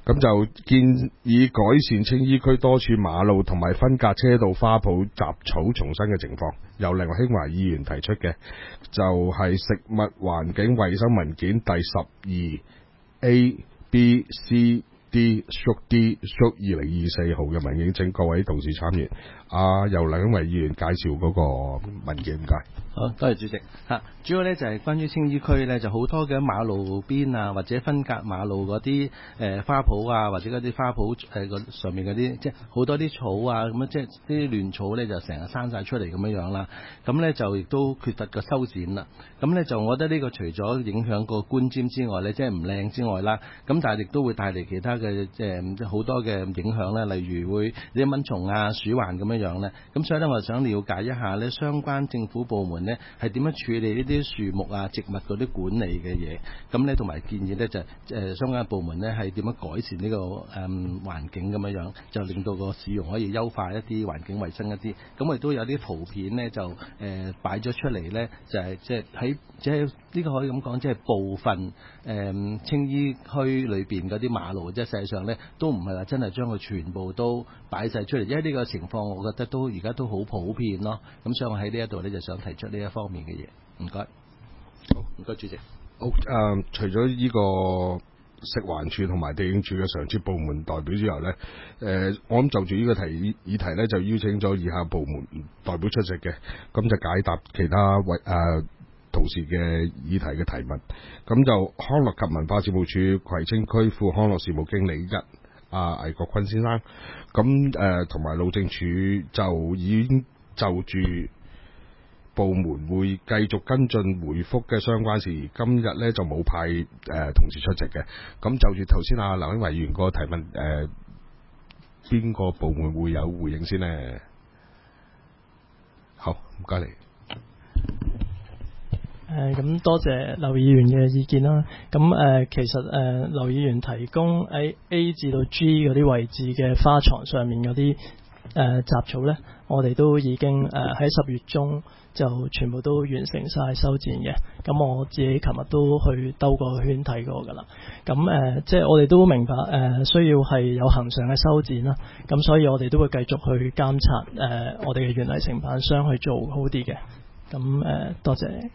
咁就建議改善青衣區多處馬路同埋分隔車道花圃雜草叢生嘅情況，由梁興華議員提出嘅，就係食物環境衛生文件第12A、B、C、D/D/2024 號嘅文件，請各位同事參閱。由梁興華議員介紹嗰個文件，唔該。 好，多謝主席。主要呢就係關於青衣區呢，就好多嘅馬路邊啊，或者分隔馬路嗰啲花圃啊，或者嗰啲花圃上面嗰啲，即係好多啲草啊，咁樣即係啲亂草呢，就成日生晒出嚟咁樣啦。咁呢就亦都缺乏個修剪啦。咁呢就我覺得呢個除咗影響個觀瞻之外呢，即係唔靚之外啦，咁但係亦都會帶嚟其他嘅好多嘅影響呢，例如會啲蚊蟲啊、鼠患咁樣呢。咁所以呢，我就想了解一下呢，相關政府部門呢係點樣處理呢啲樹木啊、植物嗰啲管理嘅嘢，咁呢同埋建議呢就相關部門呢係點樣改善呢個環境咁樣，就令到個市容可以優化一啲，環境衛生一啲。咁我亦都有啲圖片呢就擺咗出嚟呢，就係即係呢個可以咁講，即係部分青衣區裏邊嗰啲馬路，即係實際上呢都唔係話真係將佢全部都擺晒出嚟，因為呢個情況我覺得而家都好普遍咯。咁所以我喺呢一度呢就想提出呢一方面嘅嘢。唔該，好，唔該主席。 好，除咗呢個食環署同埋地政署嘅常設部門代表之後呢，我諗就住呢個議題呢，就邀請咗以下部門代表出席嘅，咁就解答其他同事嘅議題嘅提問。咁就康樂及文化事務署葵青區副康樂事務經理魏國坤先生，咁同埋路政署就已經就住部門會繼續跟進回覆嘅相關事宜，今日呢就冇派同事出席嘅。咁就住頭先梁興華議員個提問，邊個部門會有回應先呢？好，唔該你。 咁多謝劉議員嘅意見啦。咁其實劉議員提供喺 A 至到 G 嗰啲位置嘅花床上面嗰啲雜草呢，我哋都已經喺10月中就全部都完成晒修剪嘅。咁我自己琴日都去兜個圈睇過㗎啦。咁即係我哋都明白需要係有恆常嘅修剪啦。咁所以我哋都會繼續去監察我哋嘅園藝承辦商去做好啲嘅。咁多謝。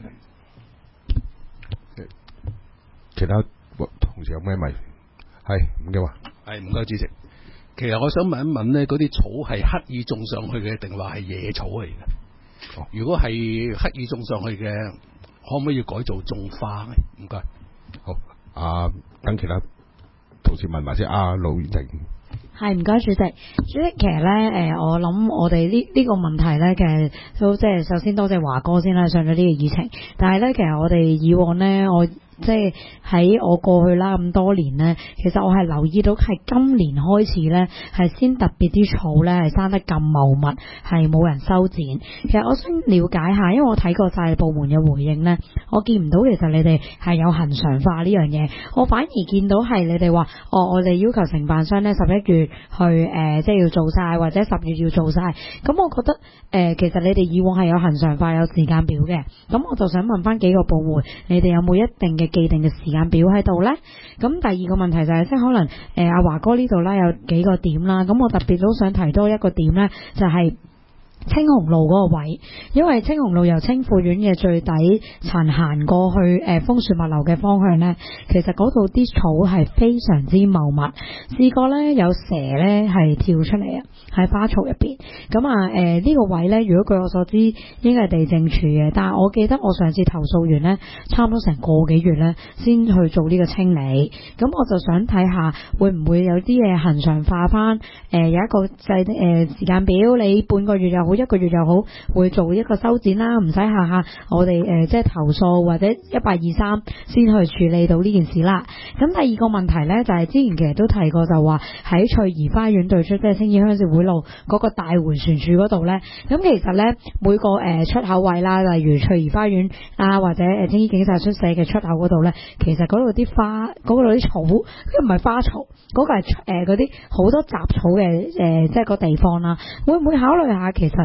其他同事有咩問？係唔該話。 係唔該主席。其實我想問一問呢，嗰啲草係刻意種上去嘅，定話係野草嚟嘅？如果係刻意種上去嘅，可唔可以改造種花呢？唔該。 好，等其他同事問埋先。盧婉婷。 係唔該主席。主席，其實咧我諗我哋呢個問題咧，其實都即係首先多謝華哥先啦，上咗呢個議程。但係咧，其實我哋以往咧，即係喺我過去啦咁多年呢，其實我係留意到係今年開始呢，係先特別啲草呢係生得咁茂密，係冇人修剪。其實我想了解下，因為我睇過晒部門嘅回應呢，我見唔到其實你哋係有恆常化呢樣嘢，我反而見到係你哋話我哋要求承辦商呢11月去即係要做晒，或者10月要做晒。咁我覺得其實你哋以往係有恆常化有時間表嘅。咁我就想問翻幾個部門，你哋有冇一定嘅既定嘅時間表喺度呢？咁第二個問題就係即係可能阿華哥呢度啦有幾個點啦，咁我特別都想提多一個點呢，就係青紅路嗰個位，因為青紅路由青富苑嘅最底層行過去楓樹物流嘅方向呢，其實嗰度啲草係非常之茂密，試過呢有蛇呢係跳出嚟啊，喺花槽入邊。咁呢個位呢，如果據我所知應該係地政署嘅，但係我記得我上次投訴完呢，差唔多成個幾月呢先去做呢個清理。咁我就想睇下會唔會有啲嘢恆常化翻，有一個時間表，你半個月又好，1個月又好，會做一個修剪啦，唔使下下我哋即係投訴或者123先去處理到呢件事啦。咁第二個問題呢，就係之前其實都提過，就話喺翠怡花園對出即係青衣鄉事會路嗰個大迴旋處嗰度呢。咁其實呢，每個出口位啦，例如翠怡花園啊或者青衣警察宿舍嘅出口嗰度呢，其實嗰度啲花嗰度啲草，唔係花草，嗰個係嗰啲好多雜草嘅即係個地方啦。會唔會考慮下其實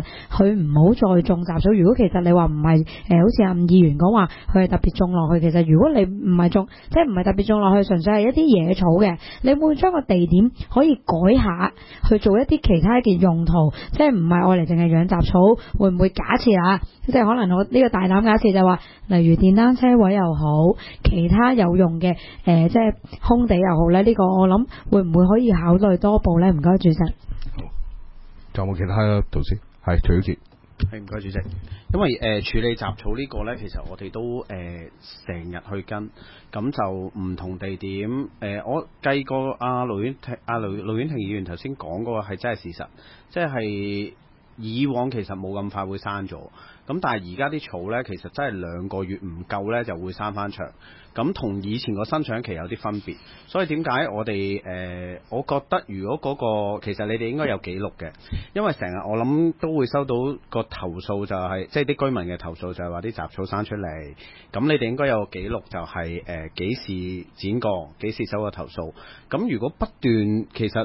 實佢唔好再種雜草。如果其實你話唔係好似阿伍議員講話，佢係特別種落去，其實如果你唔係種，即係唔係特別種落去，純粹係一啲野草嘅，你會唔會將個地點可以改下去做一啲其他嘅用途，即係唔係愛嚟淨係養雜草？會唔會假設啊？即係可能我呢個大膽假設就話，例如電單車位又好，其他有用嘅即係空地又好咧，呢個我諗會唔會可以考慮多步咧？唔該，主席。 好，仲有冇其他導師？係徐小杰。 係唔該主席，因為處理雜草呢個呢，其實我哋都成日去跟，咁就唔同地點我計過阿盧婉婷議員頭先講嗰個係真係事實，即係以往其實冇咁快會生咗，咁但係而家啲草呢，其實真係2個月唔夠呢就會生翻長，咁同以前個生長期有啲分別，所以點解我哋我覺得如果嗰個其實你哋應該有記錄嘅，因為成日我諗都會收到個投訴就係即係啲居民嘅投訴就係話啲雜草生出嚟，咁你哋應該有個記錄就係幾時剪過，幾時收過投訴，咁如果不斷其實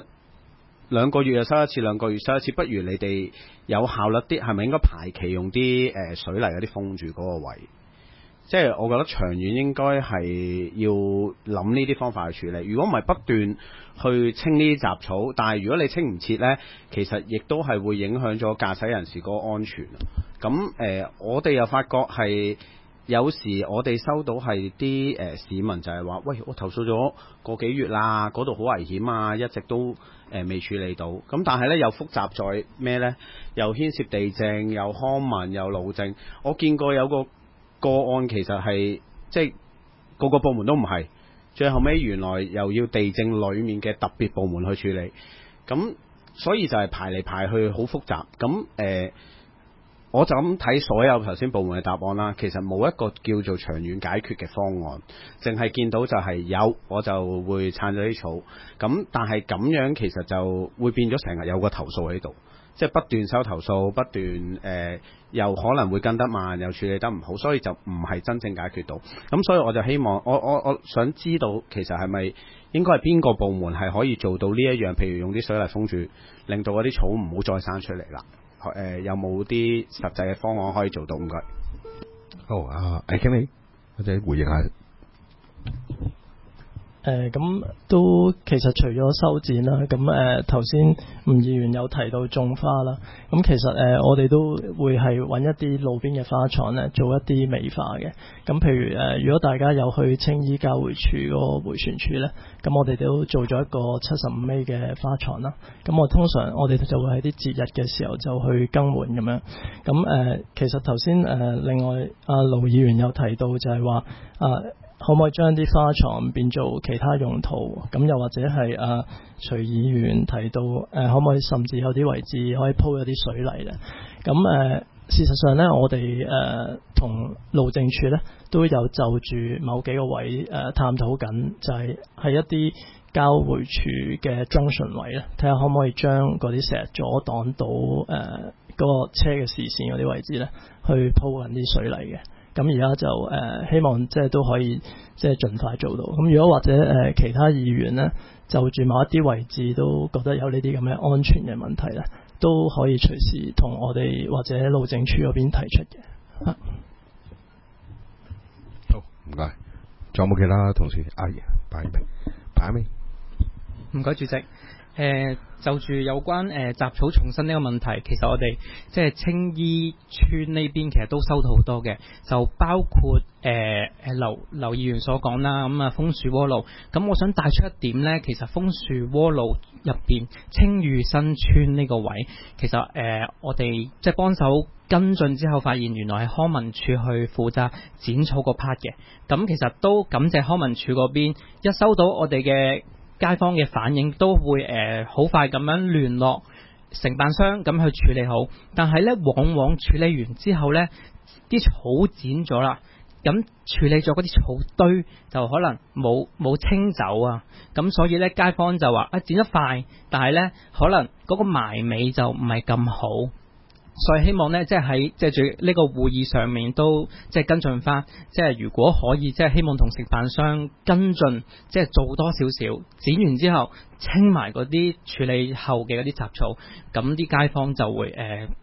2個月又收一次，2個月收一次，不如你哋有效率啲，係咪應該排期用啲水泥嗰啲封住嗰個位？即係我覺得長遠應該係要諗呢啲方法去處理。如果唔係不斷去清呢啲雜草，但係如果你清唔切呢，其實亦都係會影響咗駕駛人士嗰個安全。咁我哋又發覺係有時我哋收到係啲市民就係話，喂，我投訴咗個幾月啦，嗰度好危險啊，一直都未處理到。咁但係呢，又複雜在咩呢？又牽涉地政，又康文，又路政。我見過有個案其實係即係個部門都唔係，最後尾原來又要地政裡面嘅特別部門去處理，咁所以就係排嚟排去好複雜。咁我就咁睇所有頭先部門嘅答案啦，其實冇一個叫做長遠解決嘅方案，淨係見到就係有我就會撐咗啲草，咁但係咁樣其實就會變咗成日有個投訴喺度。即係不斷收投訴，不斷又可能會跟得慢，又處理得唔好，所以就唔係真正解決到。咁所以我就希望，我想知道其實係咪應該係邊個部門係可以做到呢一樣？譬如用啲水泥封住，令到嗰啲草唔好再生出嚟啦。有冇啲實際嘅方案可以做到？唔該。 好啊，艾經理或者回應下。 咁都其實除咗修剪啦，咁頭先吳議員有提到種花啦，咁其實我哋都會係揾一啲路邊嘅花廠咧，做一啲美化嘅。咁譬如如果大家有去青衣交匯處嗰個迴旋處咧，咁我哋都做咗一個75米嘅花廠啦。咁通常我哋就會喺啲節日嘅時候就去更換咁樣。咁其實頭先另外阿盧議員有提到就係話可唔可以將啲花廠變做其他用途？咁又或者係徐議員提到可唔可以甚至有啲位置可以鋪一啲水泥咧？咁事實上咧，我哋同路政署咧都有就住某幾個位探討緊，就係一啲交匯處嘅 junction 位咧，睇下可唔可以將嗰啲成日阻擋到嗰個車嘅視線嗰啲位置咧，去鋪緊啲水泥嘅。咁而家就希望即係都可以即係盡快做到。咁如果或者其他議員呢，就住某一啲位置都覺得有呢啲咁嘅安全嘅問題呢，都可以隨時同我哋或者路政署嗰邊提出嘅。 好，唔該。仲有冇其他同事？阿爺，擺尾。 唔該，主席。就住有關雜草叢生呢個問題，其實我哋即係青衣村呢邊其實都收到好多嘅，就包括劉議員所講啦，咁楓樹窩路，咁我想帶出一點呢，其實楓樹窩路入邊青嶼新村呢個位，其實我哋即係幫手跟進之後，發現原來係康文署去負責剪草個 part 嘅，咁其實都感謝康文署嗰邊，一收到我哋嘅街坊嘅反應都會好快咁樣聯絡承辦商咁去處理好，但係呢，往往處理完之後呢，啲草剪咗啦，咁處理咗嗰啲草堆就可能冇清走啊，咁所以呢，街坊就話剪得快，但係呢，可能嗰個埋尾就唔係咁好。所以希望呢，即係喺即係住呢個會議上面都即係跟進翻，即係如果可以，即係希望同承辦商跟進，即係做多少少，剪完之後清埋嗰啲處理後嘅嗰啲雜草，咁啲街坊就會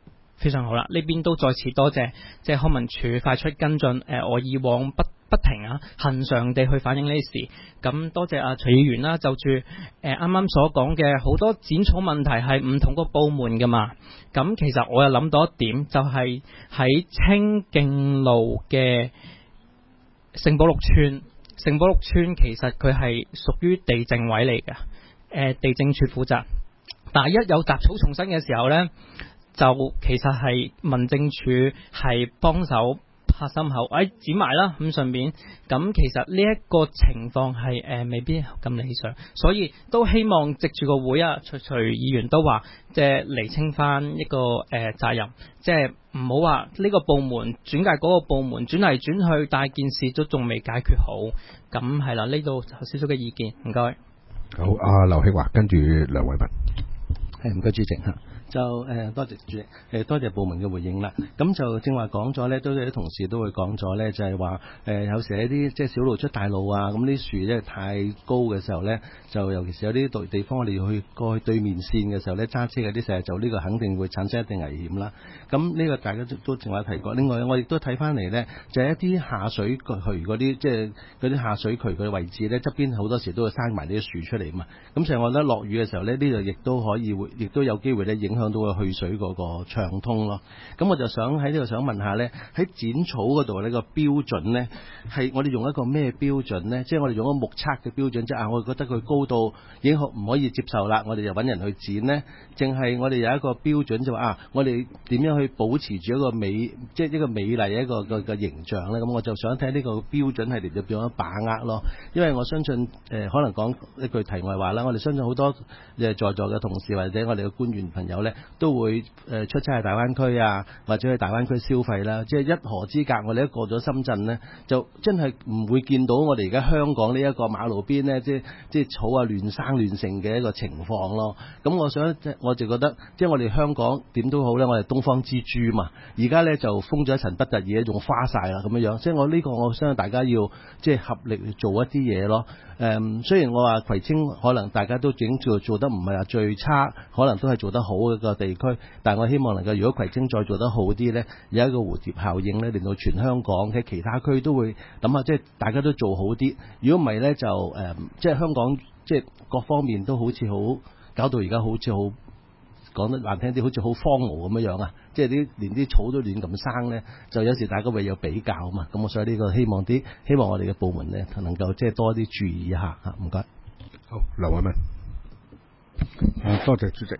非常好啦。呢邊都再次多謝即係康文署快速跟進，我以往不停啊，恆常地去反映呢事。咁多謝徐議員啦，就住啱啱所講嘅好多剪草問題係唔同個部門噶嘛。咁其實我又諗到一點，就係喺清徑路嘅聖保祿村。聖保祿村其實佢係屬於地政委嚟嘅，地政處負責。但係一有雜草叢生嘅時候呢，就其實係民政處係幫手拍心口，剪埋啦咁順便。咁其實呢一個情況係未必咁理想，所以都希望藉住個會啊，徐議員都話即係釐清翻一個責任，即係唔好話呢個部門轉介嗰個部門轉嚟轉去，但係件事都仲未解決好。咁係啦，呢度有少少嘅意見，唔該。 好，劉慶華跟住梁偉文。 唔該主席嚇。就多謝主席，多謝部門嘅回應啦。咁就正話講咗咧，都有啲同事都會講咗咧，就係話有時一啲即係小路出大路啊，咁啲樹咧太高嘅時候咧，就尤其是有啲地方我哋要去過去對面線嘅時候咧，揸車嗰啲成日就呢個肯定會產生一定危險啦。咁呢個大家都正話提過。另外我亦都睇翻嚟咧，就係一啲下水渠嗰啲，即係嗰啲下水渠嘅位置咧，側邊好多時都會生埋啲樹出嚟嘛。咁所以我覺得落雨嘅時候咧，呢度亦都可以亦都有機會咧影響到個去水嗰個暢通咯。咁我就想喺呢度想問下咧，喺剪草嗰度呢個標準咧，係我哋用一個咩標準咧？即係我哋用一個目測嘅標準，即係我覺得佢高度已經唔可以接受啦，我哋就揾人去剪咧。淨係我哋有一個標準就話我哋點樣去保持住一個美，即係一個美麗一個形象咧？咁我就想睇呢個標準係嚟到點樣把握咯。因為我相信可能講一句題外話啦，我哋相信好多在座嘅同事或者我哋嘅官員朋友咧，都會出差去大灣區啊，或者去大灣區消費啦。即係一河之隔，我哋一過咗深圳呢，就真係唔會見到我哋而家香港呢一個馬路邊呢，即係草啊亂生亂成嘅一個情況咯。咁我就覺得，即係我哋香港點都好呢，我哋東方之珠嘛。而家呢就封咗一層不特止，仲花晒啦咁樣樣。即係我相信大家要即係合力去做一啲嘢咯。雖然我話葵青可能大家都整做得唔係話最差，可能都係做得好嘅一個地區，但係我希望能夠，如果葵青再做得好啲呢，有一個蝴蝶效應呢，令到全香港喺其他區都會諗下，即係大家都做好啲。如果唔係呢，就即係香港即係各方面都好似好搞到而家好似好講得難聽啲，好似好荒蕪咁樣啊！即係連啲草都亂咁生呢，就有時大家會有比較啊嘛。咁我所以呢個希望我哋嘅部門呢，能夠即係多啲注意一下嚇。唔該。 好，劉偉文。多謝主席。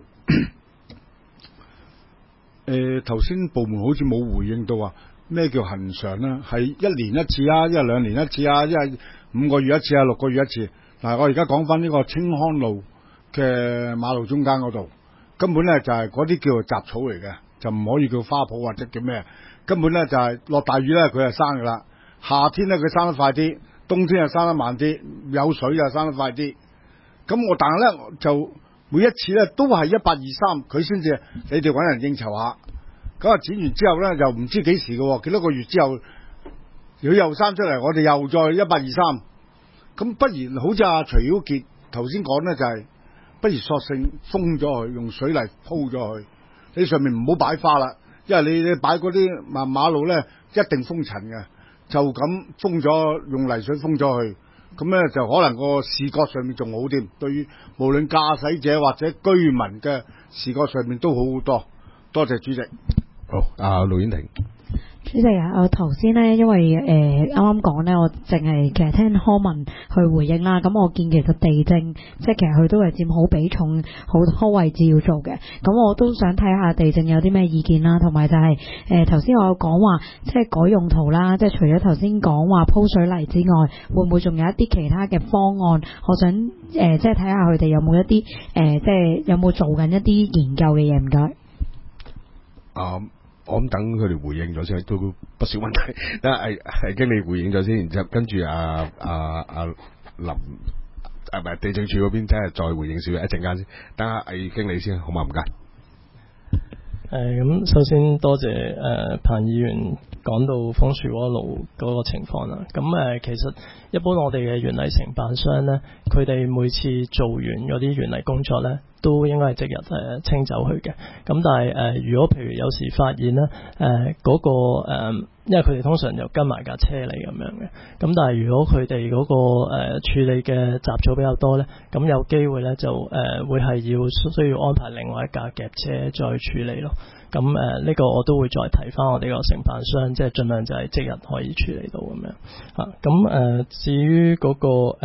頭先部門好似冇回應到話咩叫恆常啦，係1年一次啊，一係2年一次啊，一係5個月一次啊，6個月一次。嗱，我而家講翻呢個青康路嘅馬路中間嗰度，根本咧就係嗰啲叫做雜草嚟嘅，就唔可以叫花圃或者叫咩，根本咧就係落大雨咧佢係生噶啦，夏天咧佢生得快啲，冬天又生得慢啲，有水又生得快啲。咁但係咧就每一次咧都係1823佢先至，你哋揾人應酬下。咁啊剪完之後咧又唔知幾時嘅，幾多個月之後佢又生出嚟，我哋又再1823。咁不如好似阿徐曉傑頭先講咧，就係不如索性封咗佢，用水泥鋪咗佢。你上面唔好擺花啦，因為你擺嗰啲馬路咧一定封塵嘅，就咁封咗，用泥水封咗佢。咁咧就可能個視覺上面仲好啲，對於無論駕駛者或者居民嘅視覺上面都好好多。多謝主席。好，盧婉婷。 主席啊，我頭先呢，因為啱啱講呢，我淨係其實聽康文去回應啦。咁我見其實地政即係其實佢都係佔好比重，好多位置要做嘅。咁我都想睇下地政有啲咩意見啦，同埋就係頭先我有講話即係改用途啦，即係除咗頭先講話鋪水泥之外，會唔會仲有一啲其他嘅方案？我想即係睇下佢哋有冇一啲即係有冇做緊一啲研究嘅嘢？唔該。 我諗等佢哋回應咗先，都不少問題。等係經理回應咗先，然之後跟住林唔係地政處嗰邊，真係再回應少一陣間先。等下魏經理先，好嘛？唔該。 咁首先多謝彭議員講到楓樹窩路嗰個情況啦。咁其實一般我哋嘅園藝承辦商咧，佢哋每次做完嗰啲園藝工作咧，都應該係即日清走佢嘅。咁但係如果譬如有時發現咧，嗰個因為佢哋通常就跟埋架車嚟咁樣嘅。咁但係如果佢哋嗰個處理嘅雜草比較多咧，咁有機會咧就會係需要安排另外一架夾車再處理咯。咁呢個我都會再提翻我哋個承辦商，即係盡量就係即日可以處理到咁樣嚇。咁至於嗰個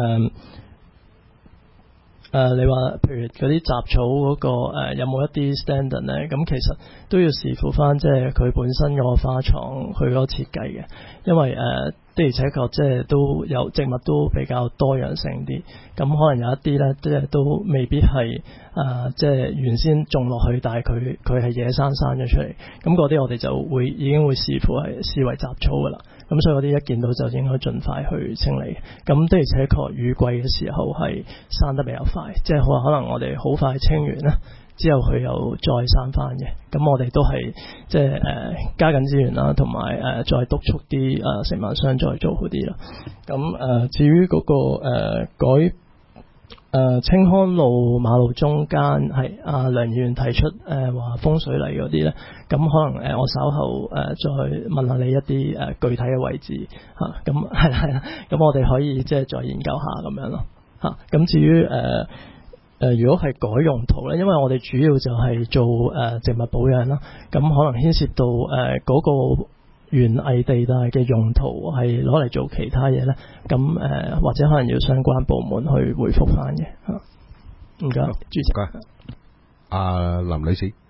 你話譬如嗰啲雜草嗰個有冇一啲 standard 咧？咁其實都要視乎翻即係佢本身個花廠佢嗰個設計嘅，因為的而且確即係都有植物都比較多樣性啲，咁可能有一啲咧即係都未必係即係原先種落去，但係佢係野生生咗出嚟，咁嗰啲我哋就已經會視乎係視為雜草噶啦。咁所以嗰啲一見到就應該盡快去清理。咁的而且確雨季嘅時候係生得比較快，即係可能我哋好快清完啦，之後佢又再生翻嘅。咁我哋都係即係加緊資源啦，同埋再督促啲承辦商再做好啲啦。咁至於嗰個青康路馬路中間係梁議員提出話風水泥嗰啲咧，咁可能我稍後再問下你一啲具體嘅位置嚇，咁係啦，咁我哋可以即係再研究下咁樣咯嚇。咁至於如果係改用途咧，因為我哋主要就係做植物保養啦，咁可能牽涉到嗰個園藝地帶嘅用途係攞嚟做其他嘢咧，咁或者可能要相關部門去回覆翻嘅嚇。唔該，主席。 林女士，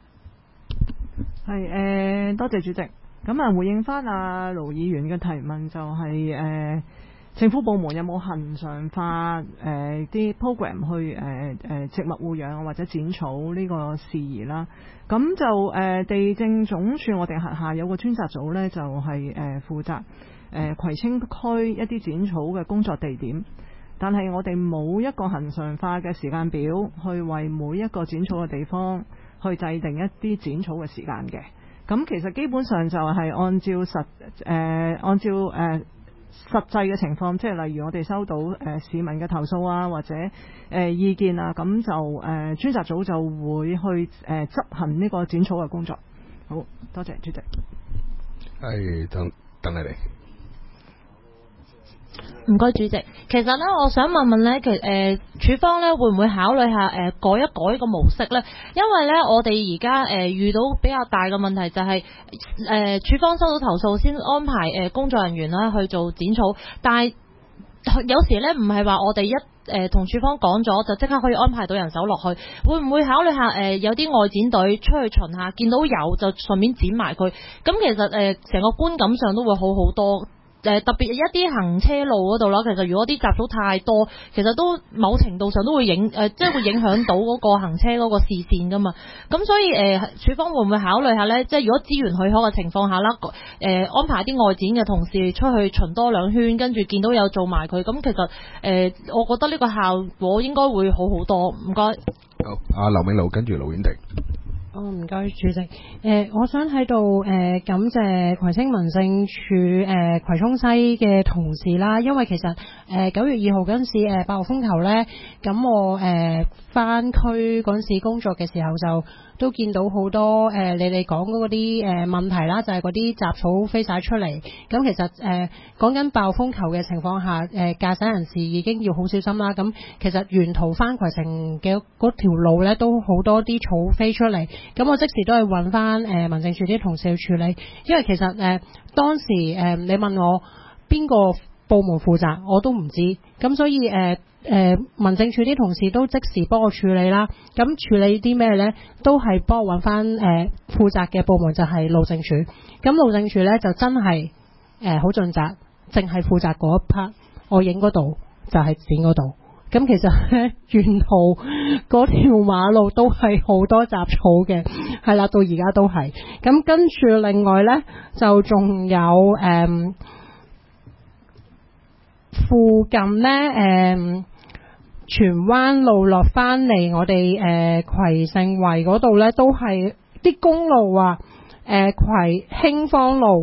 係多謝主席。咁回應翻盧議員嘅提問，就係政府部門有冇恆常化啲 program 去植物護養或者剪草呢個事宜啦？咁就地政總署我哋轄下有個專責組呢，就係負責葵青區一啲剪草嘅工作地點，但係我哋冇一個恆常化嘅時間表去為每一個剪草嘅地方去制定一啲剪草嘅時間嘅。咁其實基本上就係按照實際嘅情況，即係例如我哋收到市民嘅投訴啊，或者意見啊，咁就專責組就會去執行呢個剪草嘅工作。好多謝主席。 係等你嚟。 唔該，主席。其實咧，我想問問咧，署方咧會唔會考慮下改一改個模式咧？因為咧，我哋而家遇到比較大嘅問題就係署方收到投訴先安排工作人員啦去做剪草，但係有時咧唔係話我哋一同署方講咗就即刻可以安排到人手落去，會唔會考慮下有啲外剪隊出去巡下，見到有就順便剪埋佢？咁其實成個觀感上都會好好多。特別一啲行車路嗰度啦，其實如果啲雜草太多，其實都某程度上都會即係會影響到嗰個行車嗰個視線噶嘛。咁所以署方會唔會考慮下呢？即係如果資源許可嘅情況下啦，安排啲外展嘅同事出去巡多兩圈，跟住見到有做埋佢，咁其實我覺得呢個效果應該會好好多。唔該。 好，劉銘路跟住盧婉婷。 唔該，主席。我想喺度感謝葵青民政處葵涌西嘅同事啦，因為其實9月2號嗰陣時8號風球咧，咁我返區嗰陣時工作嘅時候就都見到好多你哋講嗰啲問題啦，就係嗰啲雜草飛晒出嚟。咁其實講緊暴風球嘅情況下，駕駛人士已經要好小心啦。咁其實沿途返葵城嘅嗰條路咧，都好多啲草飛出嚟。咁我即時都係揾翻民政處啲同事去處理，因為其實當時你問我邊個部門負責，我都唔知。咁所以民政處啲同事都即時幫我處理啦。咁處理啲咩呢？都係幫我揾翻負責嘅部門，就係路政署。咁路政署呢，就真係好盡責，淨係負責嗰一 part。我影嗰度就係剪嗰度。咁其實咧，沿途嗰條馬路都係好多雜草嘅，係啦，到而家都係。咁跟住另外咧，就仲有附近咧荃灣路落翻嚟，我哋葵盛圍嗰度咧，都係啲公路啊，葵興芳路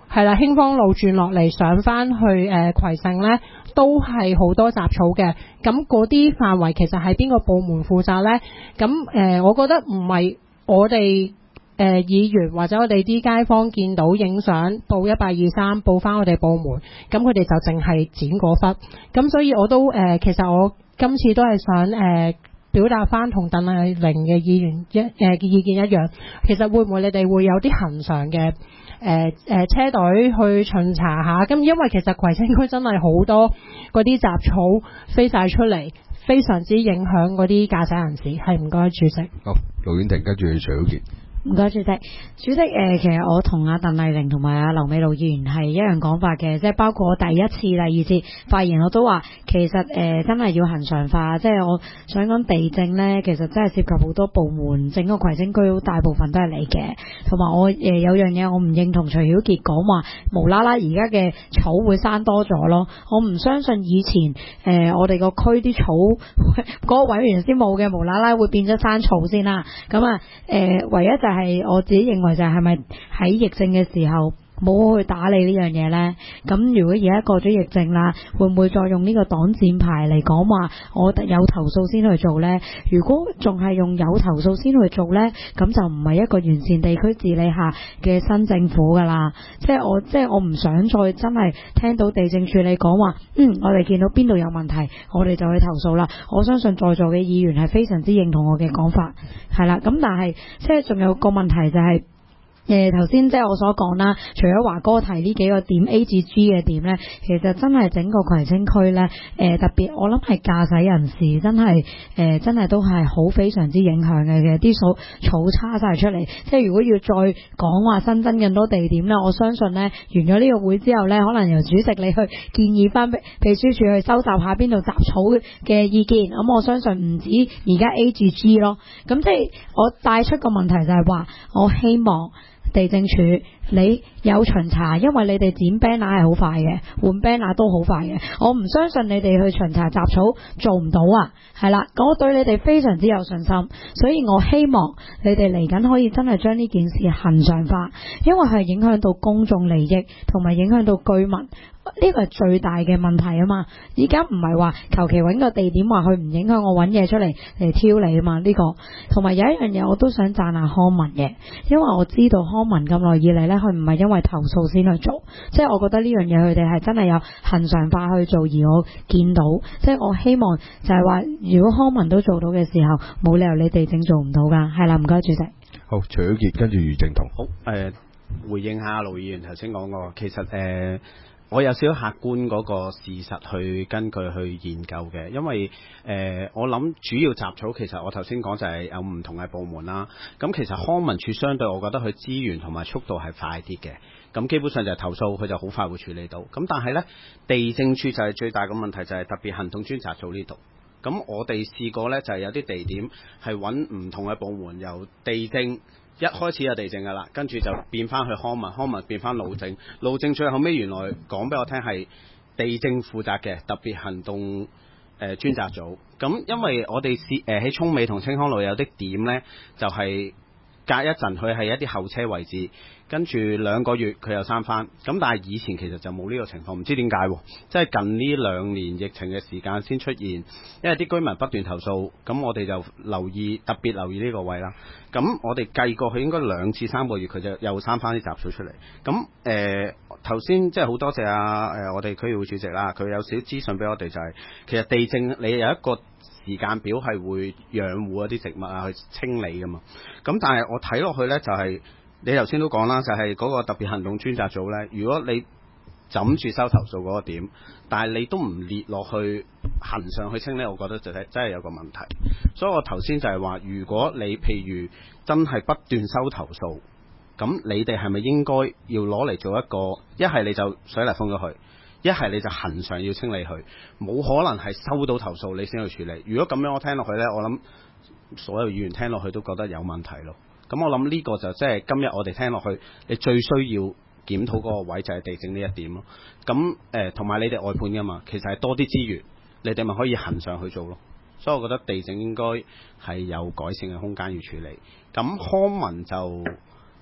係啦，興芳路轉落嚟上翻去葵盛咧，都係好多雜草嘅。咁嗰啲範圍其實係邊個部門負責咧？咁我覺得唔係我哋議員或者我哋啲街坊見到影相報1823報翻我哋部門，咁佢哋就淨係剪嗰忽。咁所以我都其實我今次都係想表達翻同鄧麗玲嘅議員嘅意見一樣，其實會唔會你哋會有啲恆常嘅車隊去巡查下？咁因為其實葵青區真係好多嗰啲雜草飛晒出嚟，非常之影響嗰啲駕駛人士。係唔該主席。 好，盧婉婷跟住徐小傑。 唔該，主席。主席，其實我同阿鄧麗玲同埋阿劉美露議員係一樣講法嘅，即係包括我第一次、第二次發言我都話，其實真係要恆常化，即係我想講地政呢，其實真係涉及好多部門，整個葵青區好大部分都係你嘅。同埋我有樣嘢我唔認同徐曉傑講話，無啦啦而家嘅草會生多咗咯，我唔相信以前我哋個區啲草嗰個委員先冇嘅，無啦啦會變咗生草先啦。咁啊唯一就係我自己認為就係咪喺疫症嘅時候冇去打理呢樣嘢呢？咁如果而家過咗疫症啦，會唔會再用呢個擋箭牌嚟講話我有投訴先去做呢？如果仲係用有投訴先去做呢，咁就唔係一個完善地區治理下嘅新政府噶啦。即係我唔想再真係聽到地政處理講話，我哋見到邊度有問題，我哋就去投訴啦。我相信在座嘅議員係非常之認同我嘅講法，係啦。咁但係即係仲有個問題就係頭先即係我所講啦，除咗華哥提呢幾個點 A 至 G 嘅點呢，其實真係整個葵青區呢，特別我諗係駕駛人士真係都係好非常之影響嘅，啲草叉晒出嚟。即係如果要再講話新增更多地點呢，我相信呢，完咗呢個會之後呢，可能由主席你去建議翻秘書處去收集下邊度雜草嘅意見。咁我相信唔止而家 A 至 G 咯。咁即係我帶出個問題就係話，我希望地政處你有巡查，因為你哋剪 banner 係好快嘅，換 banner 都好快嘅。我唔相信你哋去巡查雜草做唔到啊，係啦，我對你哋非常之有信心，所以我希望你哋嚟緊可以真係將呢件事恆常化，因為係影響到公眾利益同埋影響到居民。呢個係最大嘅問題啊嘛！而家唔係話求其揾個地點話佢唔影響我揾嘢出嚟挑你啊嘛！呢個同埋有一樣嘢我都想讚下康文嘅，因為我知道康文咁耐以嚟呢，佢唔係因為投訴先去做，即係我覺得呢樣嘢佢哋係真係有恆常化去做，而我見到即係我希望就係話，如果康文都做到嘅時候，冇理由你地政做唔到㗎。係啦，唔該主席。 好，徐小傑跟住余正彤。 好，回應下盧議員頭先講過，其實我有少少客觀嗰個事實去根據去研究嘅，因為我諗主要雜草其實我頭先講就係有唔同嘅部門啦。咁其實康文署相對我覺得佢資源同埋速度係快啲嘅，咁基本上就係投訴佢就好快會處理到。咁但係呢，地政處就係最大嘅問題就係特別行動專責組呢度。咁我哋試過呢，就係有啲地點係揾唔同嘅部門，由地政一開始有地政噶啦，跟住就變翻去康文，康文變翻路政，路政最後尾原來講俾我聽係地政負責嘅特別行動專責組。咁因為我哋喺涌尾同青康路有啲點呢，就係隔一陣佢係一啲候車位置，跟住2個月佢又閂翻。咁但係以前其實就冇呢個情況，唔知點解即係近呢2年疫情嘅時間先出現，因為啲居民不斷投訴，咁我哋就特別留意呢個位啦。咁我哋計過佢應該2至3個月佢就又閂翻啲雜草出嚟。咁頭先即係好多謝我哋區議會主席啦，佢有少少資訊俾我哋就係其實地政你有一個時間表係會養護一啲植物啊，去清理噶嘛。咁但係我睇落去呢，就係你頭先都講啦，就係嗰個特別行動專責組呢，如果你枕住收投訴嗰個點，但係你都唔列落去恆常去清理，我覺得就真係有個問題。所以我頭先就係話，如果你譬如真係不斷收投訴，咁你哋係咪應該要攞嚟做一個，一係你就水泥封咗佢，一係你就恆常要清理佢，冇可能係收到投訴你先去處理。如果咁樣我聽落去呢，我諗所有議員聽落去都覺得有問題咯。咁我諗呢個就即係今日我哋聽落去，你最需要檢討嗰個位就係地政呢一點咯。咁同埋你哋外判噶嘛，其實係多啲資源，你哋咪可以恆常去做咯。所以我覺得地政應該係有改善嘅空間要處理。咁康文就係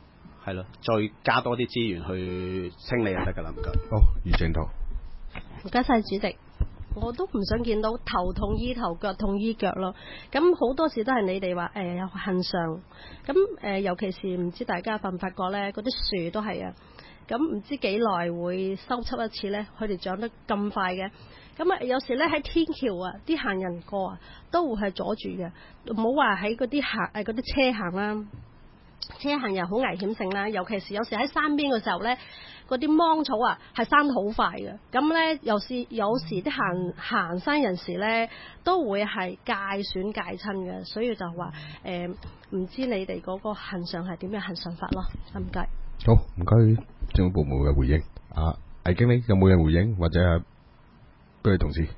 係咯，再加多啲資源去清理就得㗎啦，唔該。 好，余正道。 唔該晒主席，我都唔想見到頭痛醫頭，腳痛醫腳咯。咁好多時都係你哋話有恒常，咁尤其是唔知大家發唔發覺咧，嗰啲樹都係啊，咁唔知幾耐會修葺一次咧，佢哋長得咁快嘅。咁啊，有時咧喺天橋啊，啲行人過啊，都會係阻住嘅。唔好話喺嗰啲嗰啲車行啦，車行又好危險性啦。尤其是有時喺山邊嘅時候咧，嗰啲芒草啊係生得好快嘅。咁咧有時啲行山人士咧都會係界損界親嘅，所以就話唔知你哋嗰個恒常係點樣恒常法咯？唔該。 好，唔該政府部門嘅回應。魏經理有冇人回應或者係？各位同事，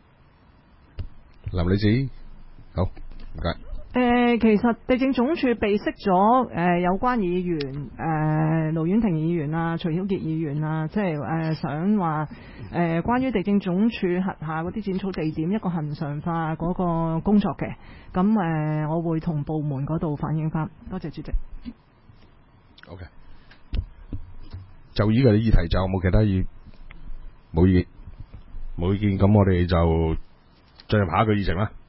林女士，好，唔該。 其實地政總署備悉咗有關議員盧婉婷議員啊、徐曉傑議員啊，即係想話關於地政總署轄下嗰啲剪草地點一個恆常化嗰個工作嘅，咁我會同部門嗰度反映翻。多謝主席。 OK， 就依個議題就冇其他冇意見，咁我哋就進入下一個議程啦。